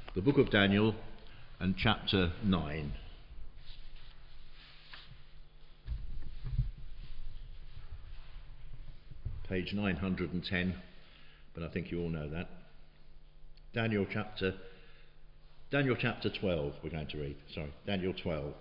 the book of Daniel and chapter 9. Page 910, but I think you all know that. Daniel chapter 12 we're going to read. Daniel 12.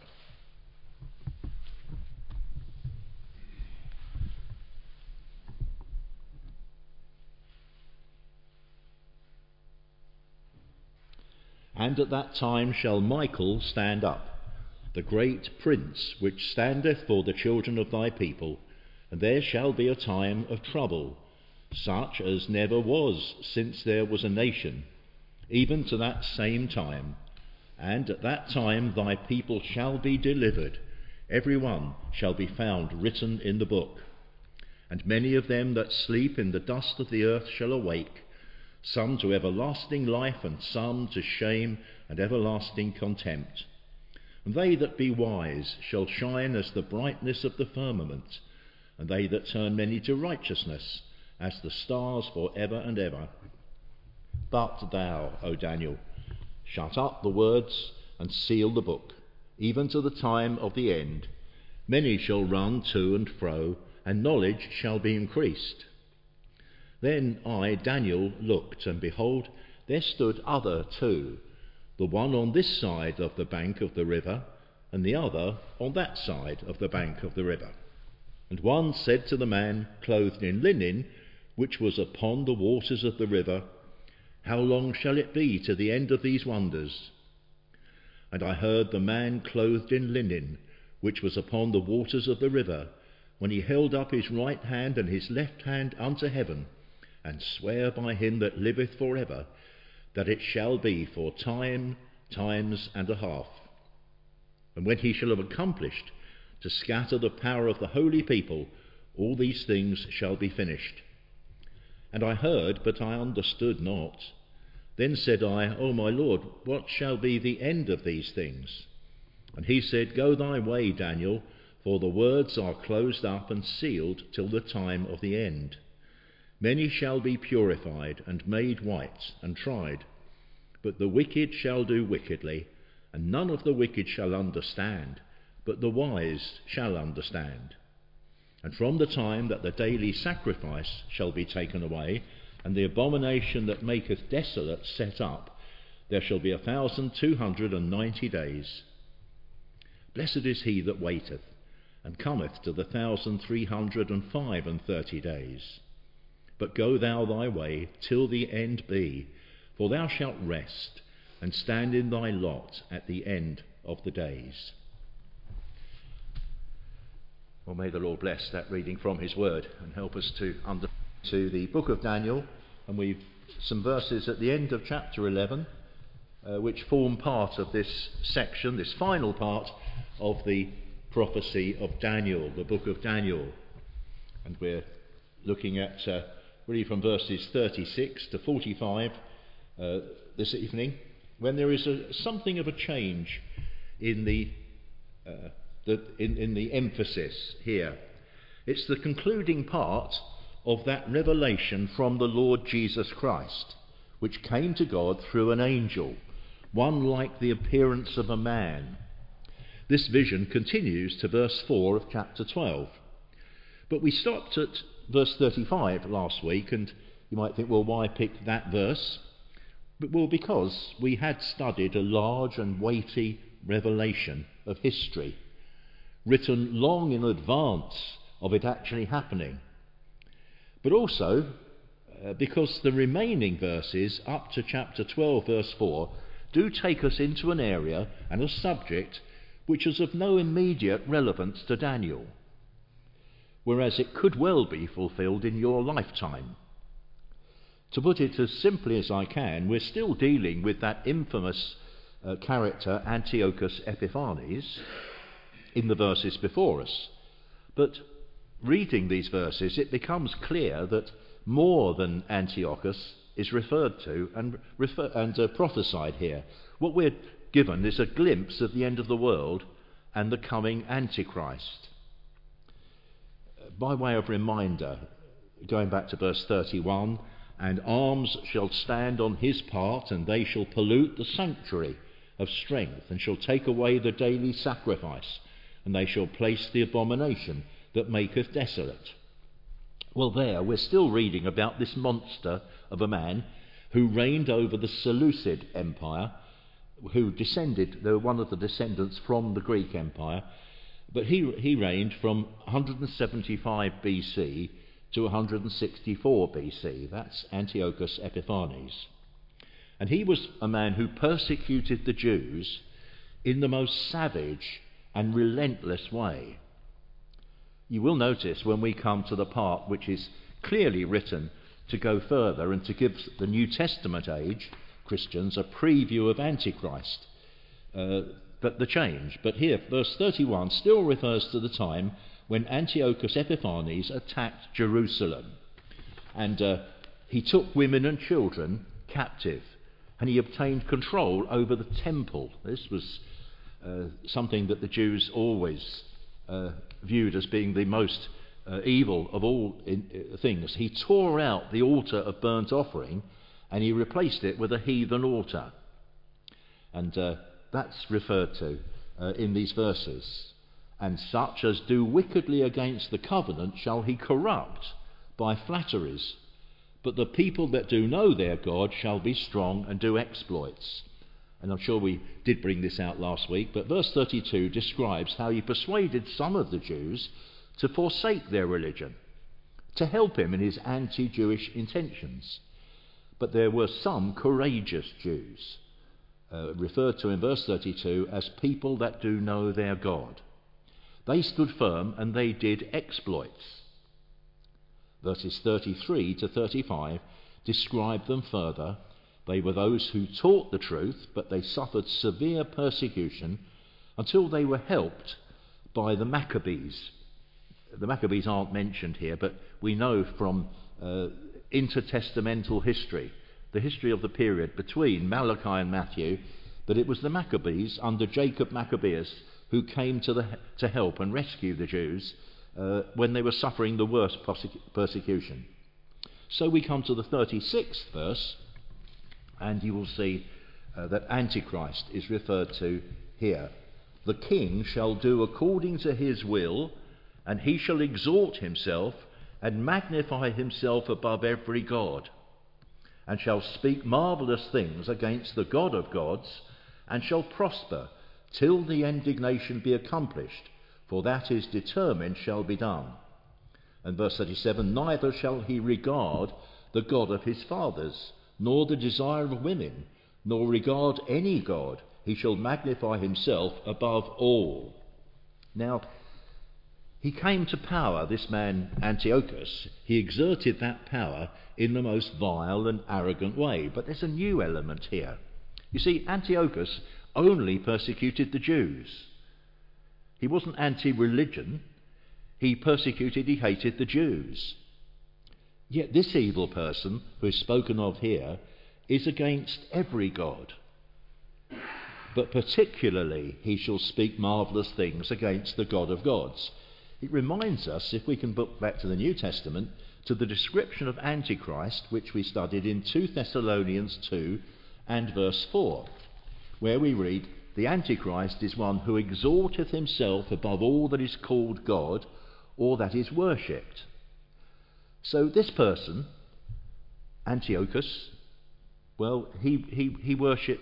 And at that time shall Michael stand up, the great prince, which standeth for the children of thy people, and there shall be a time of trouble, such as never was since there was a nation, even to that same time. And at that time thy people shall be delivered, every one shall be found written in the book. And many of them that sleep in the dust of the earth shall awake, some to everlasting life, and some to shame and everlasting contempt. And they that be wise shall shine as the brightness of the firmament, and they that turn many to righteousness as the stars for ever and ever. But thou, O Daniel, shut up the words and seal the book, even to the time of the end. Many shall run to and fro, and knowledge shall be increased. Then I, Daniel, looked, and behold, there stood other two, the one on this side of the bank of the river, and the other on that side of the bank of the river. And one said to the man clothed in linen, which was upon the waters of the river, How long shall it be to the end of these wonders? And I heard the man clothed in linen, which was upon the waters of the river, when he held up his right hand and his left hand unto heaven, and swear by him that liveth for ever, that it shall be for times and a half. And when he shall have accomplished to scatter the power of the holy people, all these things shall be finished. And I heard, but I understood not. Then said I, O my Lord, what shall be the end of these things? And he said, Go thy way, Daniel, for the words are closed up and sealed till the time of the end. Many shall be purified and made white and tried, but the wicked shall do wickedly, and none of the wicked shall understand, but the wise shall understand. And from the time that the daily sacrifice shall be taken away, and the abomination that maketh desolate set up, there shall be 1,290 days. Blessed is he that waiteth, and cometh to the 1,335 days. But go thou thy way till the end be, for thou shalt rest, and stand in thy lot at the end of the days. Well, may the Lord bless that reading from his word and help us to the book of Daniel. And we've some verses at the end of chapter 11 which form part of this section, this final part of the prophecy of Daniel, the book of Daniel. And we're looking at really from verses 36 to 45 this evening, when there is something of a change in the emphasis here. It's the concluding part of that revelation from the Lord Jesus Christ, which came to God through an angel, one like the appearance of a man. This vision continues to verse 4 of chapter 12. But we stopped at verse 35 last week, and you might think, well, why pick that verse? Well, because we had studied a large and weighty revelation of history, written long in advance of it actually happening. But also because the remaining verses up to chapter 12 verse 4 do take us into an area and a subject which is of no immediate relevance to Daniel, whereas it could well be fulfilled in your lifetime. To put it as simply as I can, we're still dealing with that infamous character Antiochus Epiphanes in the verses before us. But reading these verses, it becomes clear that more than Antiochus is referred to and prophesied here. What we're given is a glimpse of the end of the world and the coming Antichrist. By way of reminder, going back to verse 31 and arms shall stand on his part, and they shall pollute the sanctuary of strength, and shall take away the daily sacrifice, and they shall place the abomination that maketh desolate. Well, there we're still reading about this monster of a man who reigned over the Seleucid Empire, who descended, they were one of the descendants from the Greek Empire, but he reigned from 175 BC to 164 BC. That's Antiochus Epiphanes. And he was a man who persecuted the Jews in the most savage and relentless way. You will notice when we come to the part which is clearly written to go further and to give the New Testament age Christians a preview of Antichrist, but the change. But here, verse 31 still refers to the time when Antiochus Epiphanes attacked Jerusalem. And he took women and children captive, and he obtained control over the temple. This was something that the Jews always viewed as being the most evil of all things. He tore out the altar of burnt offering and he replaced it with a heathen altar. And that's referred to in these verses. And such as do wickedly against the covenant shall he corrupt by flatteries. But the people that do know their God shall be strong and do exploits. And I'm sure we did bring this out last week, but verse 32 describes how he persuaded some of the Jews to forsake their religion, to help him in his anti-Jewish intentions. But there were some courageous Jews, referred to in verse 32 as people that do know their God. They stood firm and they did exploits. Verses 33 to 35 describe them further. They were those who taught the truth, but they suffered severe persecution until they were helped by the Maccabees. The Maccabees aren't mentioned here, but we know from intertestamental history, the history of the period between Malachi and Matthew, that it was the Maccabees under Jacob Maccabeus who came to help and rescue the Jews when they were suffering the worst persecution. So we come to the 36th verse, and you will see that Antichrist is referred to here. The king shall do according to his will, and he shall exalt himself and magnify himself above every god, and shall speak marvellous things against the God of gods, and shall prosper till the indignation be accomplished, for that is determined shall be done. And verse 37, neither shall he regard the God of his fathers, nor the desire of women, nor regard any god. He shall magnify himself above all. Now, he came to power, this man Antiochus. He exerted that power in the most vile and arrogant way. But there's a new element here. You see, Antiochus only persecuted the Jews. He wasn't anti-religion. He hated the Jews. Yet this evil person who is spoken of here is against every god. But particularly he shall speak marvellous things against the God of gods. It reminds us, if we can look back to the New Testament, to the description of Antichrist which we studied in 2 Thessalonians 2 and verse 4, where we read, the Antichrist is one who exalteth himself above all that is called God or that is worshipped. So this person, Antiochus, well, he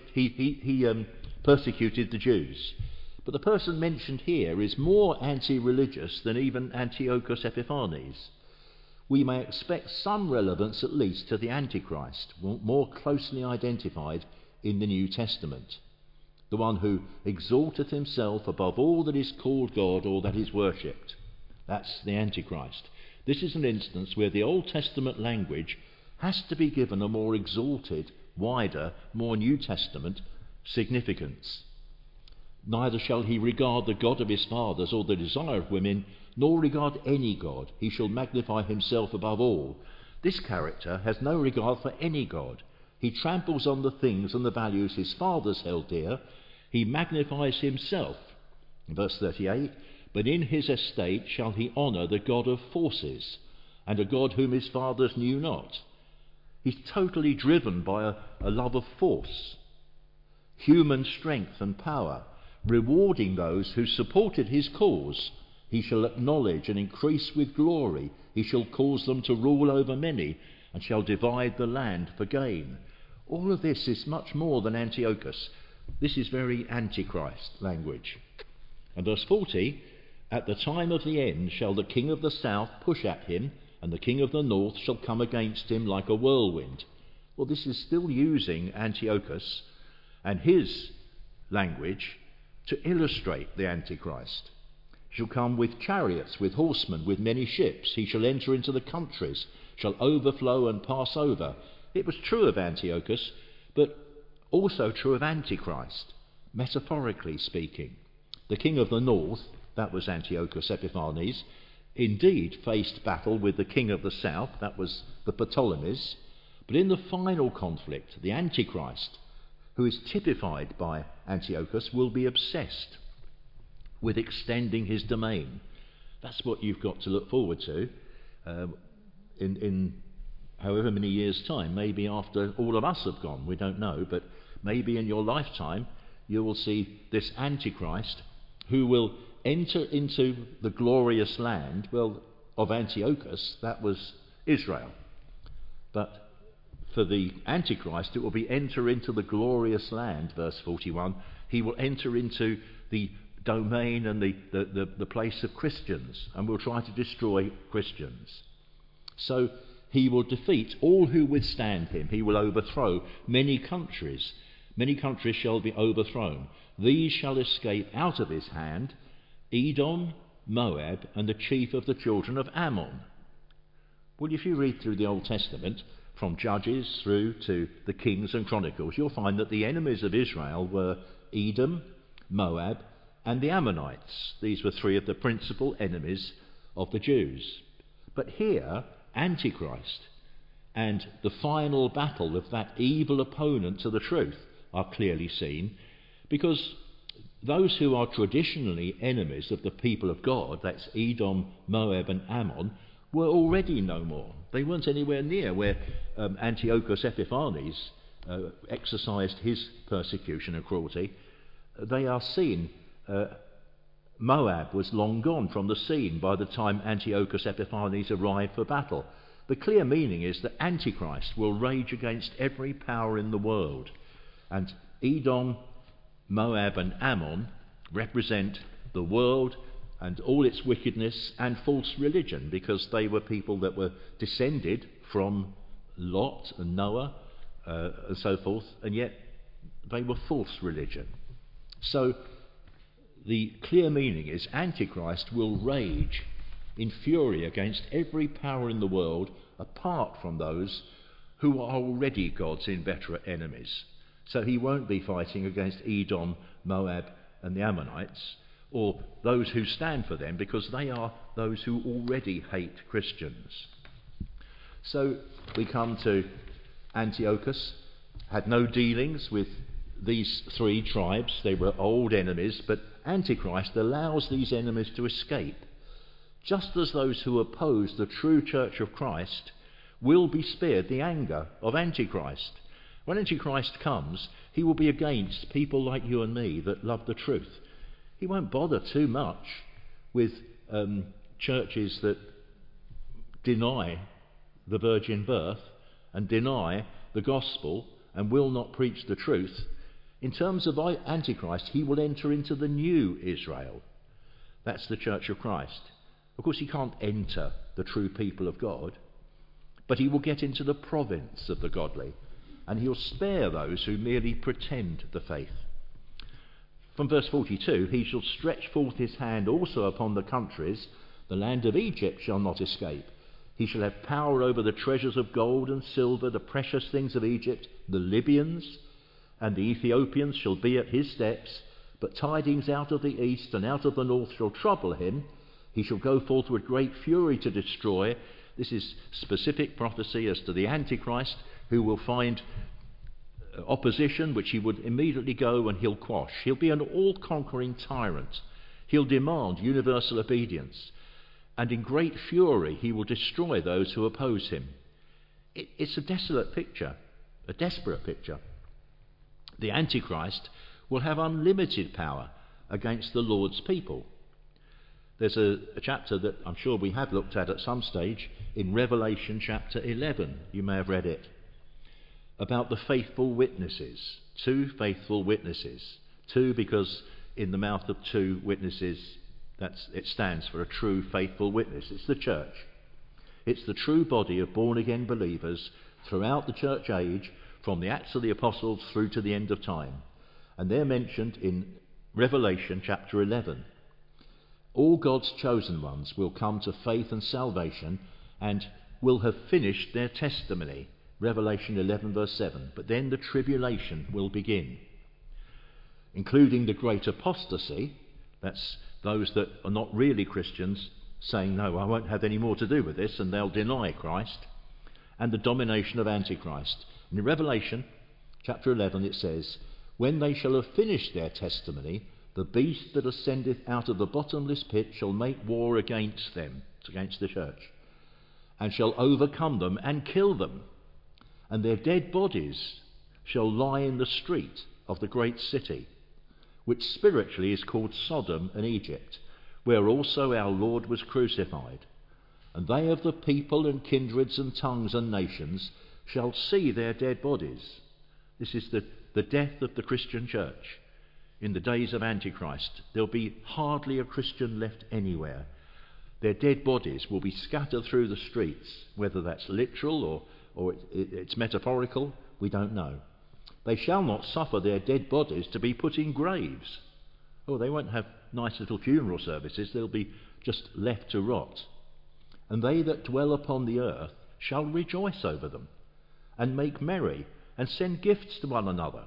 persecuted the Jews. But the person mentioned here is more anti-religious than even Antiochus Epiphanes. We may expect some relevance at least to the Antichrist, more closely identified in the New Testament. The one who exalteth himself above all that is called God or that is worshipped. That's the Antichrist. This is an instance where the Old Testament language has to be given a more exalted, wider, more New Testament significance. Neither shall he regard the God of his fathers or the desire of women, nor regard any god. He shall magnify himself above all. This character has no regard for any god. He tramples on the things and the values his fathers held dear. He magnifies himself. Verse 38, but in his estate shall he honour the God of forces, and a God whom his fathers knew not. He's totally driven by a love of force, human strength and power, rewarding those who supported his cause. He shall acknowledge and increase with glory. He shall cause them to rule over many, and shall divide the land for gain. All of this is much more than Antiochus. This is very Antichrist language. And verse 40, at the time of the end shall the king of the south push at him, and the king of the north shall come against him like a whirlwind. Well, this is still using Antiochus and his language to illustrate the Antichrist. He shall come with chariots, with horsemen, with many ships. He shall enter into the countries, shall overflow and pass over. It was true of Antiochus, but also true of Antichrist, metaphorically speaking. The king of the north, that was Antiochus Epiphanes, indeed faced battle with the king of the south, that was the Ptolemies, but in the final conflict, the Antichrist, who is typified by Antiochus, will be obsessed with extending his domain. That's what you've got to look forward to in however many years' time, maybe after all of us have gone, we don't know, but maybe in your lifetime you will see this Antichrist who will enter into the glorious land, well, of Antiochus, that was Israel. But for the Antichrist, it will be enter into the glorious land, verse 41. He will enter into the domain and the place of Christians, and will try to destroy Christians. So he will defeat all who withstand him. He will overthrow many countries. Many countries shall be overthrown. These shall escape out of his hand, Edom, Moab, and the chief of the children of Ammon. Well, if you read through the Old Testament, from Judges through to the Kings and Chronicles, you'll find that the enemies of Israel were Edom, Moab, and the Ammonites. These were three of the principal enemies of the Jews. But here, Antichrist and the final battle of that evil opponent to the truth are clearly seen, because those who are traditionally enemies of the people of God, that's Edom, Moab and Ammon, were already no more. They weren't anywhere near where Antiochus Epiphanes exercised his persecution and cruelty. They are seen. Moab was long gone from the scene by the time Antiochus Epiphanes arrived for battle. The clear meaning is that Antichrist will rage against every power in the world, and Edom, Moab and Ammon represent the world and all its wickedness and false religion, because they were people that were descended from Lot and Noah and so forth, and yet they were false religion. So the clear meaning is Antichrist will rage in fury against every power in the world apart from those who are already God's inveterate enemies. So he won't be fighting against Edom, Moab and the Ammonites, or those who stand for them, because they are those who already hate Christians. So we come to Antiochus, had no dealings with these three tribes. They were old enemies, but Antichrist allows these enemies to escape, just as those who oppose the true church of Christ will be spared the anger of Antichrist. When Antichrist comes, he will be against people like you and me that love the truth. He won't bother too much with churches that deny the virgin birth and deny the gospel and will not preach the truth. In terms of Antichrist, he will enter into the new Israel. That's the church of Christ. Of course, he can't enter the true people of God, but he will get into the province of the godly, and he'll spare those who merely pretend the faith. From verse 42, he shall stretch forth his hand also upon the countries. The land of Egypt shall not escape. He shall have power over the treasures of gold and silver, the precious things of Egypt. The Libyans and the Ethiopians shall be at his steps. But tidings out of the east and out of the north shall trouble him. He shall go forth with great fury to destroy. This is specific prophecy as to the Antichrist, who will find opposition which he would immediately go and he'll quash. He'll be an all-conquering tyrant. He'll demand universal obedience, and in great fury he will destroy those who oppose him. It's a desolate picture, a desperate picture. The Antichrist will have unlimited power against the Lord's people. There's a chapter that I'm sure we have looked at some stage in Revelation chapter 11. You may have read it. About the faithful witnesses. 2 faithful witnesses. 2 because in the mouth of 2 witnesses, it stands for a true faithful witness. It's the church. It's the true body of born-again believers throughout the church age, from the Acts of the Apostles through to the end of time. And they're mentioned in Revelation chapter 11. All God's chosen ones will come to faith and salvation and will have finished their testimony. Revelation 11 verse 7. But then the tribulation will begin, including the great apostasy. That's those that are not really Christians saying, no, I won't have any more to do with this, and they'll deny Christ, and the domination of Antichrist. In Revelation chapter 11 it says, when they shall have finished their testimony, the beast that ascendeth out of the bottomless pit shall make war against them, against the church, and shall overcome them and kill them, and their dead bodies shall lie in the street of the great city, which spiritually is called Sodom and Egypt, where also our Lord was crucified. And they of the people and kindreds and tongues and nations shall see their dead bodies. This is the death of the Christian church. In the days of Antichrist, there'll be hardly a Christian left anywhere. Their dead bodies will be scattered through the streets, whether that's literal or it's metaphorical, we don't know. They shall not suffer their dead bodies to be put in graves. Oh, they won't have nice little funeral services, they'll be just left to rot. And they that dwell upon the earth shall rejoice over them, and make merry, and send gifts to one another.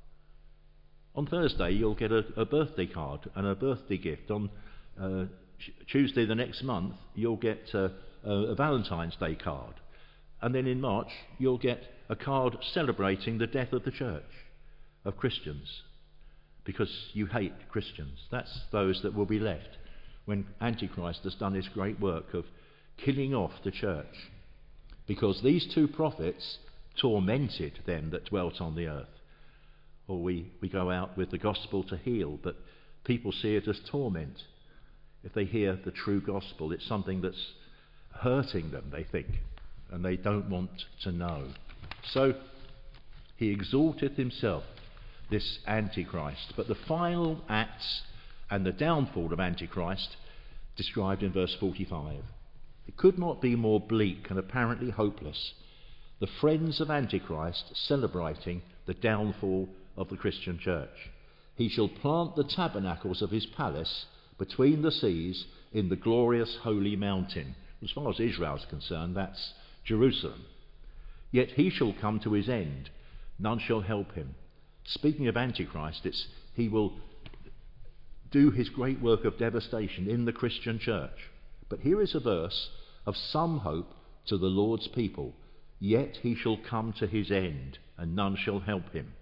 On Thursday you'll get a birthday card and a birthday gift. On Tuesday the next month you'll get a Valentine's Day card. And then in March you'll get a card celebrating the death of the church, of Christians, because you hate Christians. That's those that will be left when Antichrist has done his great work of killing off the church. Because these 2 prophets tormented them that dwelt on the earth. Or we go out with the gospel to heal, but people see it as torment. If they hear the true gospel, it's something that's hurting them, they think, and they don't want to know. So he exalteth himself, this Antichrist. But the final acts and the downfall of Antichrist described in verse 45. It could not be more bleak and apparently hopeless. The friends of Antichrist celebrating the downfall of the Christian church. He shall plant the tabernacles of his palace between the seas in the glorious holy mountain. As far as Israel is concerned, that's Jerusalem. Yet he shall come to his end, none shall help him. Speaking of Antichrist, he will do his great work of devastation in the Christian church. But here is a verse of some hope to the Lord's people. Yet he shall come to his end, and none shall help him.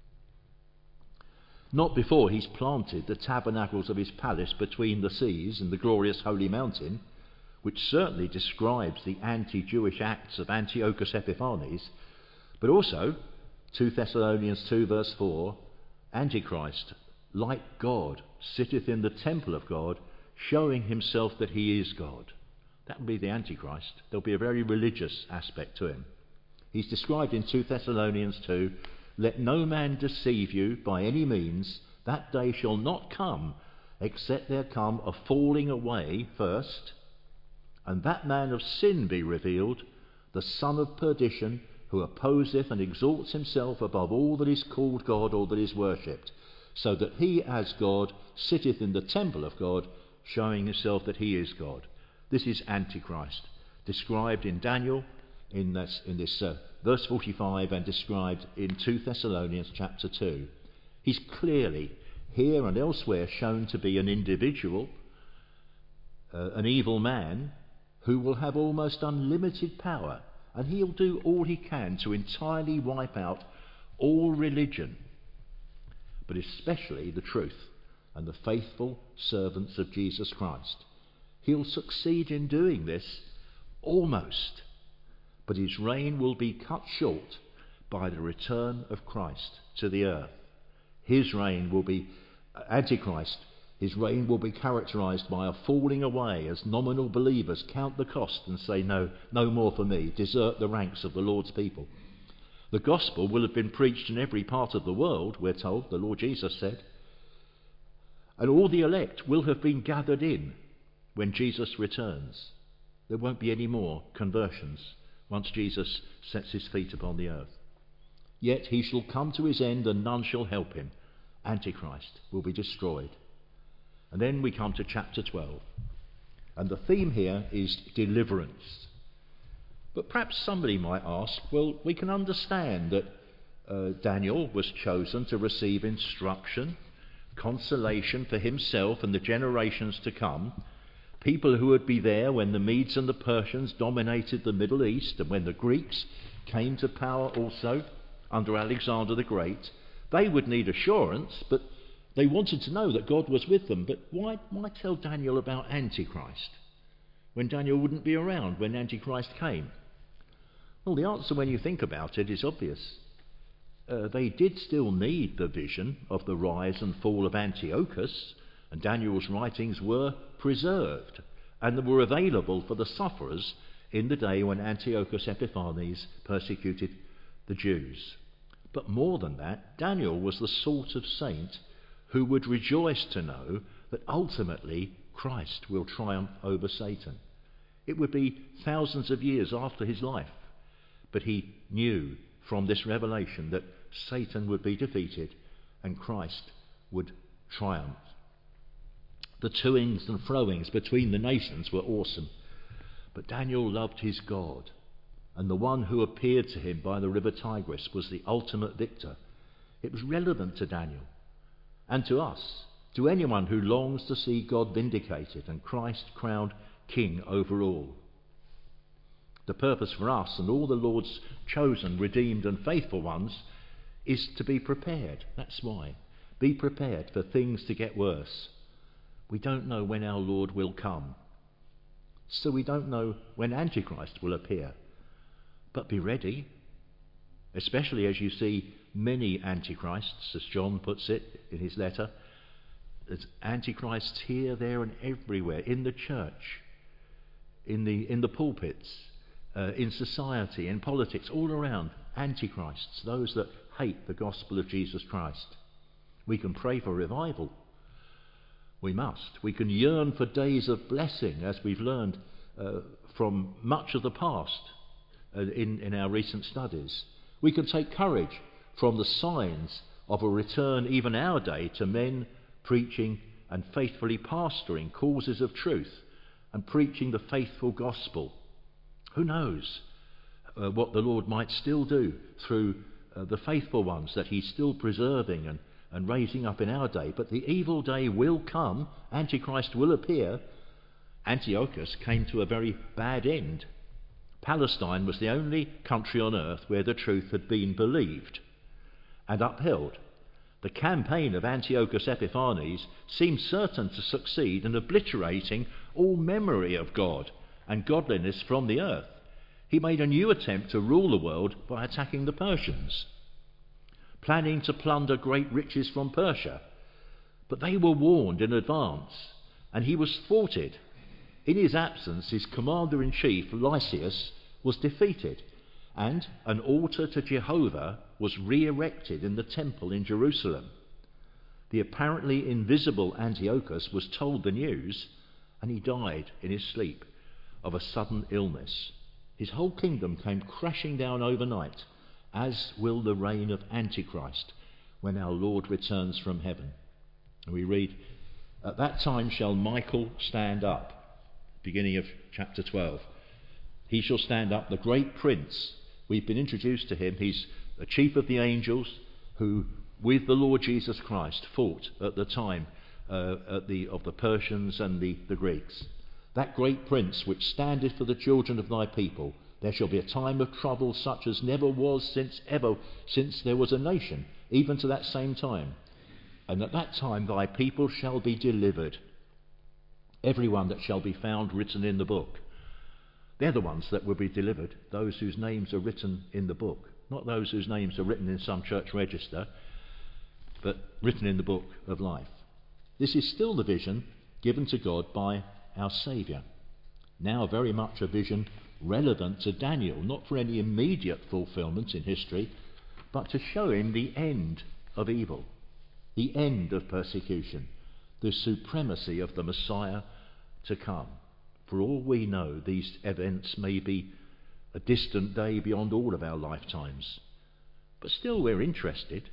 Not before he's planted the tabernacles of his palace between the seas in the glorious holy mountain, which certainly describes the anti-Jewish acts of Antiochus Epiphanes, but also 2 Thessalonians 2 verse 4, Antichrist, like God, sitteth in the temple of God, showing himself that he is God. That will be the Antichrist. There'll be a very religious aspect to him. He's described in 2 Thessalonians 2, let no man deceive you by any means, that day shall not come, except there come a falling away first, and that man of sin be revealed, the son of perdition, who opposeth and exalts himself above all that is called God or that is worshipped, so that he as God sitteth in the temple of God, showing himself that he is God. This is Antichrist, described in Daniel, in this verse 45, and described in 2 Thessalonians chapter 2. He's clearly here and elsewhere shown to be an individual, an evil man, who will have almost unlimited power, and he'll do all he can to entirely wipe out all religion, but especially the truth and the faithful servants of Jesus Christ. He'll succeed in doing this almost, but his reign will be cut short by the return of Christ to the earth. His reign will be Antichrist. His reign will be characterised by a falling away as nominal believers count the cost and say, no more for me, desert the ranks of the Lord's people. The gospel will have been preached in every part of the world, we're told, the Lord Jesus said, and all the elect will have been gathered in when Jesus returns. There won't be any more conversions once Jesus sets his feet upon the earth. Yet he shall come to his end and none shall help him. Antichrist will be destroyed. And then we come to chapter 12. And the theme here is deliverance. But perhaps somebody might ask, well, we can understand that Daniel was chosen to receive instruction, consolation for himself and the generations to come, people who would be there when the Medes and the Persians dominated the Middle East and when the Greeks came to power also under Alexander the Great. They would need assurance, but they wanted to know that God was with them. But why tell Daniel about Antichrist when Daniel wouldn't be around when Antichrist came? Well, the answer when you think about it is obvious. They did still need the vision of the rise and fall of Antiochus, and Daniel's writings were preserved and were available for the sufferers in the day when Antiochus Epiphanes persecuted the Jews. But more than that, Daniel was the sort of saint who would rejoice to know that ultimately Christ will triumph over Satan. It would be thousands of years after his life, but he knew from this revelation that Satan would be defeated and Christ would triumph. The toings and froings between the nations were awesome, but Daniel loved his God, and the one who appeared to him by the river Tigris was the ultimate victor. It was relevant to Daniel and to us, to anyone who longs to see God vindicated and Christ crowned king over all. The purpose for us and all the Lord's chosen, redeemed and faithful ones is to be prepared. That's why. Be prepared for things to get worse. We don't know when our Lord will come, so we don't know when Antichrist will appear. But be ready, especially as you see many antichrists, as John puts it in his letter. There's antichrists here, there and everywhere, in the church, in the pulpits, in society, in politics, all around. Antichrists, those that hate the gospel of Jesus Christ. We can pray for revival. We must. We can yearn for days of blessing, as we've learned from much of the past in our recent studies. We can take courage from the signs of a return even our day to men preaching and faithfully pastoring causes of truth and preaching the faithful gospel. Who knows what the Lord might still do through the faithful ones that he's still preserving and raising up in our day. But the evil day will come. Antichrist will appear. Antiochus came to a very bad end. Palestine was the only country on earth where the truth had been believed and upheld. The campaign of Antiochus Epiphanes seemed certain to succeed in obliterating all memory of God and godliness from the earth. He made a new attempt to rule the world by attacking the Persians, planning to plunder great riches from Persia. But they were warned in advance, and he was thwarted. In his absence, his commander-in-chief, Lysias, was defeated, and an altar to Jehovah was re-erected in the temple in Jerusalem. The apparently invisible Antiochus was told the news, and he died in his sleep of a sudden illness. His whole kingdom came crashing down overnight, as will the reign of Antichrist when our Lord returns from heaven. And we read, "At that time shall Michael stand up," beginning of chapter 12. "He shall stand up, the great prince." We've been introduced to him. He's the chief of the angels who, with the Lord Jesus Christ, fought at the time of the Persians and the Greeks. "That great prince which standeth for the children of thy people, there shall be a time of trouble such as never was since there was a nation, even to that same time. And at that time thy people shall be delivered, every one that shall be found written in the book. They're the ones that will be delivered, those whose names are written in the book. Not those whose names are written in some church register, but written in the book of life. This is still the vision given to God by our Saviour. Now very much a vision relevant to Daniel, not for any immediate fulfilment in history, but to show him the end of evil, the end of persecution, the supremacy of the Messiah to come. For all we know, these events may be a distant day beyond all of our lifetimes. But still we're interested,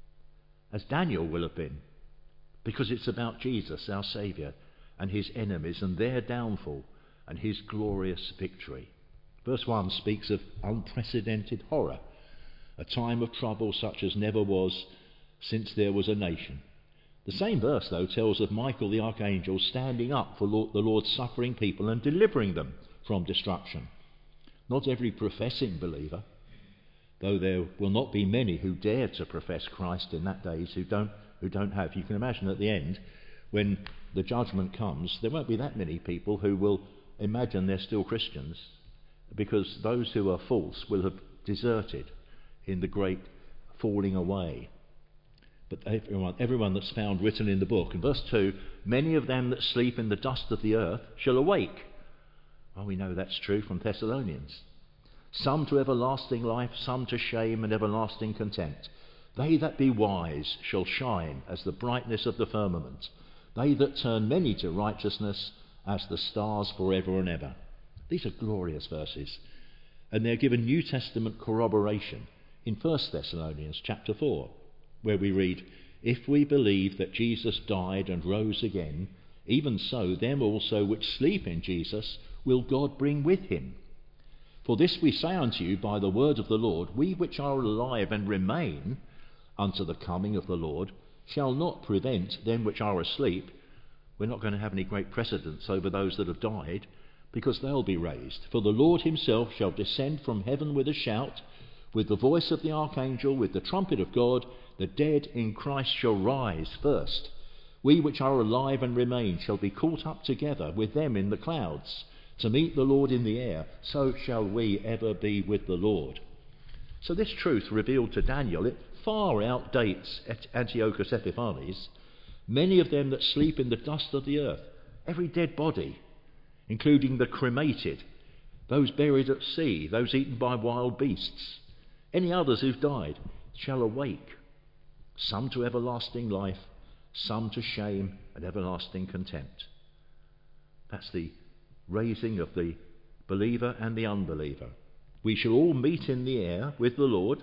as Daniel will have been, because it's about Jesus, our Saviour, and his enemies and their downfall and his glorious victory. Verse 1 speaks of unprecedented horror, a time of trouble such as never was since there was a nation. The same verse, though, tells of Michael the archangel standing up for the Lord's suffering people and delivering them from destruction. Not every professing believer, though there will not be many who dare to profess Christ in that days who don't have. You can imagine at the end, when the judgment comes, there won't be that many people who will imagine they're still Christians, because those who are false will have deserted in the great falling away. But everyone that's found written in the book. In verse 2, many of them that sleep in the dust of the earth shall awake. Well, we know that's true from Thessalonians. Some to everlasting life, some to shame and everlasting contempt. They that be wise shall shine as the brightness of the firmament. They that turn many to righteousness as the stars forever and ever. These are glorious verses. And they're given New Testament corroboration in 1 Thessalonians chapter 4. Where we read, if we believe that Jesus died and rose again, even so them also which sleep in Jesus will God bring with him. For this we say unto you by the word of the Lord, we which are alive and remain unto the coming of the Lord shall not prevent them which are asleep. We're not going to have any great precedence over those that have died, because they'll be raised. For the Lord himself shall descend from heaven with a shout, with the voice of the archangel, with the trumpet of God. The dead in Christ shall rise first. We which are alive and remain shall be caught up together with them in the clouds to meet the Lord in the air. So shall we ever be with the Lord. So this truth revealed to Daniel, it far outdates Antiochus Epiphanes. Many of them that sleep in the dust of the earth, every dead body, including the cremated, those buried at sea, those eaten by wild beasts, any others who've died, shall awake. Some to everlasting life, some to shame and everlasting contempt. That's the raising of the believer and the unbeliever. We shall all meet in the air with the Lord,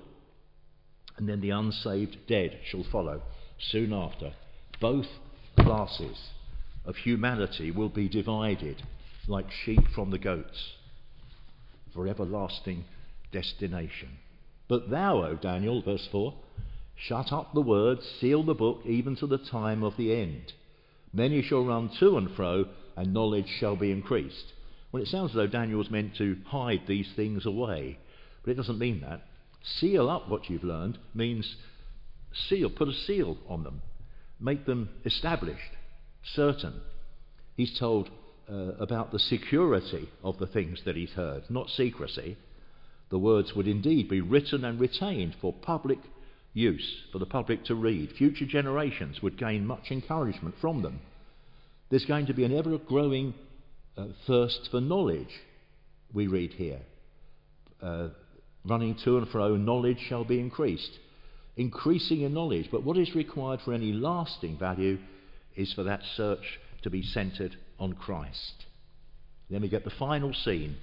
and then the unsaved dead shall follow soon after. Both classes of humanity will be divided like sheep from the goats for everlasting destination. But thou, O Daniel, verse 4, shut up the words, seal the book, even to the time of the end. Many shall run to and fro, and knowledge shall be increased. Well, it sounds as though Daniel's meant to hide these things away, but it doesn't mean that. Seal up what you've learned means put a seal on them, make them established, certain. He's told about the security of the things that he's heard, not secrecy. The words would indeed be written and retained for public use, for the public to read. Future generations would gain much encouragement from them. There's going to be an ever-growing thirst for knowledge, we read here. Running to and fro, knowledge shall be increased. Increasing in knowledge, but what is required for any lasting value is for that search to be centred on Christ. Then we get the final scene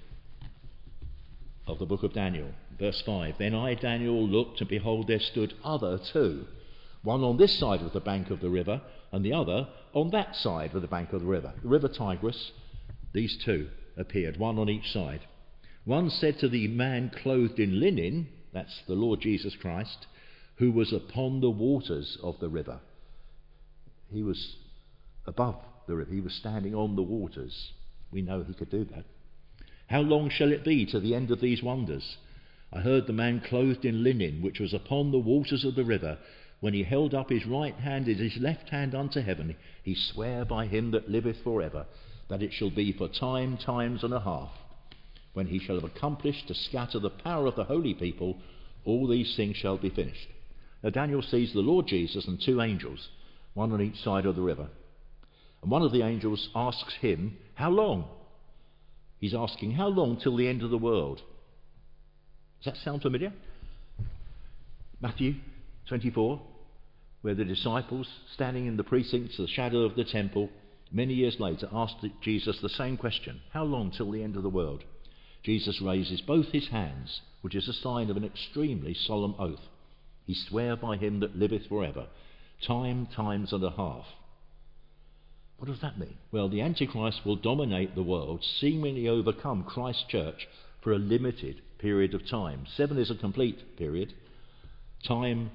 of the book of Daniel. Verse 5, then I, Daniel, looked, and behold, there stood other two, one on this side of the bank of the river, and the other on that side of the bank of the river Tigris. These two appeared, one on each side. One said to the man clothed in linen, that's the Lord Jesus Christ, who was upon the waters of the river. He was above the river, he was standing on the waters. We know he could do that. How long shall it be to the end of these wonders? I heard the man clothed in linen, which was upon the waters of the river, when he held up his right hand and his left hand unto heaven, he sware by him that liveth for ever, that it shall be for times and a half, when he shall have accomplished to scatter the power of the holy people, all these things shall be finished. Now Daniel sees the Lord Jesus and two angels, one on each side of the river. And one of the angels asks him, how long? He's asking, how long till the end of the world? Does that sound familiar? Matthew 24, where the disciples, standing in the precincts of the shadow of the temple, many years later asked Jesus the same question, how long till the end of the world? Jesus raises both his hands, which is a sign of an extremely solemn oath. He sware by him that liveth forever, times and a half. What does that mean? Well, the Antichrist will dominate the world, seemingly overcome Christ's church for a limited period of time. 7 is a complete period. Times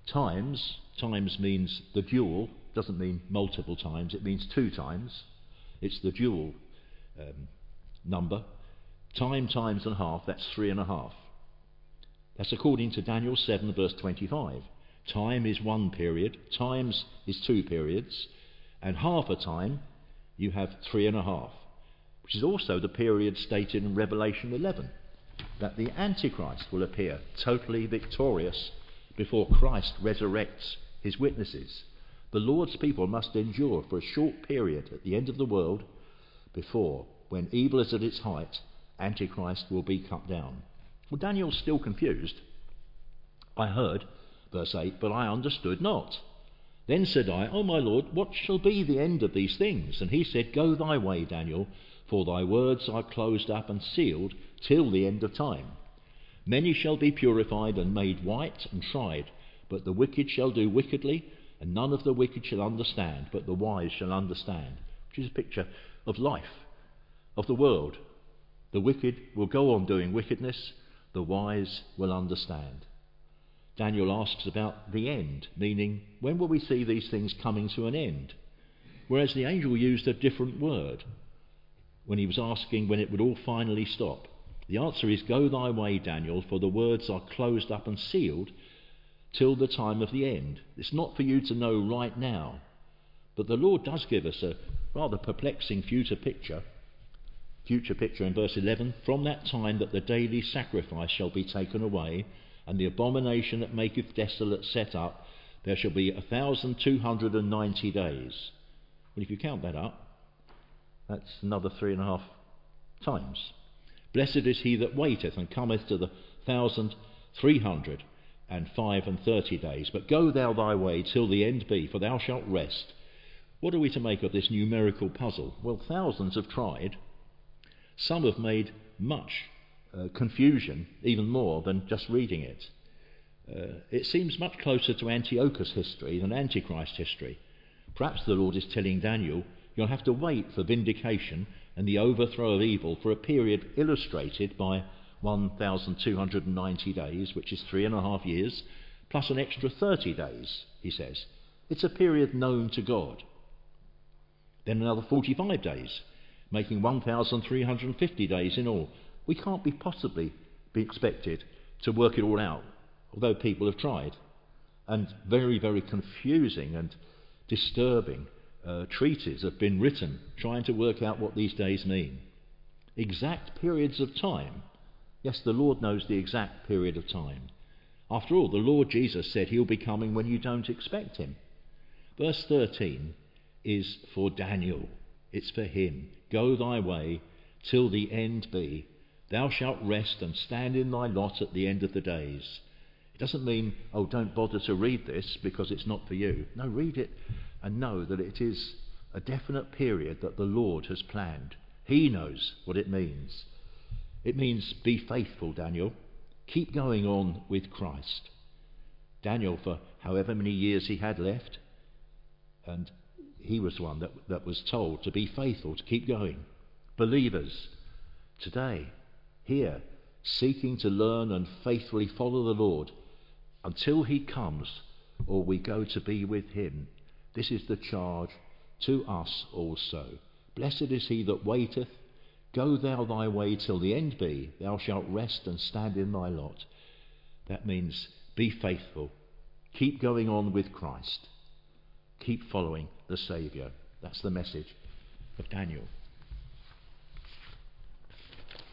means the dual, doesn't mean multiple times, it means 2 times. It's the dual number. Times and a half, that's 3.5. That's according to Daniel 7 verse 25. Time is 1 period, times is 2 periods, and half a time you have 3.5, which is also the period stated in Revelation 11, that the Antichrist will appear totally victorious before Christ resurrects his witnesses. The Lord's people must endure for a short period at the end of the world before, when evil is at its height, Antichrist will be cut down. Well, Daniel's still confused. I heard, verse 8, but I understood not. Then said I, O my Lord, what shall be the end of these things? And he said, Go thy way, Daniel, for thy words are closed up and sealed till the end of time. Many shall be purified and made white and tried, but the wicked shall do wickedly, and none of the wicked shall understand, but the wise shall understand. Which is a picture of life, of the world. The wicked will go on doing wickedness, the wise will understand. Daniel asks about the end, meaning when will we see these things coming to an end? Whereas the angel used a different word when he was asking when it would all finally stop. The answer is, Go thy way, Daniel, for the words are closed up and sealed till the time of the end. It's not for you to know right now, but the Lord does give us a rather perplexing future picture in verse 11. From that time that the daily sacrifice shall be taken away, and the abomination that maketh desolate set up, there shall be 1,290 days. Well, if you count that up, that's another 3.5 times. Blessed is he that waiteth and cometh to the 1,335 days. But go thou thy way till the end be, for thou shalt rest. What are we to make of this numerical puzzle? Well, thousands have tried. Some have made much confusion, even more than just reading it. It seems much closer to Antiochus history than Antichrist history. Perhaps the Lord is telling Daniel, you'll have to wait for vindication and the overthrow of evil for a period illustrated by 1,290 days, which is 3.5 years, plus an extra 30 days, he says. It's a period known to God. Then another 45 days, making 1,350 days in all. We can't possibly be expected to work it all out, although people have tried. And very, very confusing and disturbing treatises have been written trying to work out what these days mean. Exact periods of time. Yes, the Lord knows the exact period of time. After all, the Lord Jesus said he'll be coming when you don't expect him. Verse 13 is for Daniel. It's for him. Go thy way till the end be. Thou shalt rest and stand in thy lot at the end of the days. It doesn't mean, oh, don't bother to read this because it's not for you. No, read it and know that it is a definite period that the Lord has planned. He knows what it means. It means be faithful, Daniel. Keep going on with Christ. Daniel, for however many years he had left, and he was one that was told to be faithful, to keep going. Believers, today, here, seeking to learn and faithfully follow the Lord until he comes or we go to be with him. This is the charge to us also. Blessed is he that waiteth. Go thou thy way till the end be. Thou shalt rest and stand in thy lot. That means be faithful. Keep going on with Christ. Keep following the Saviour. That's the message of Daniel.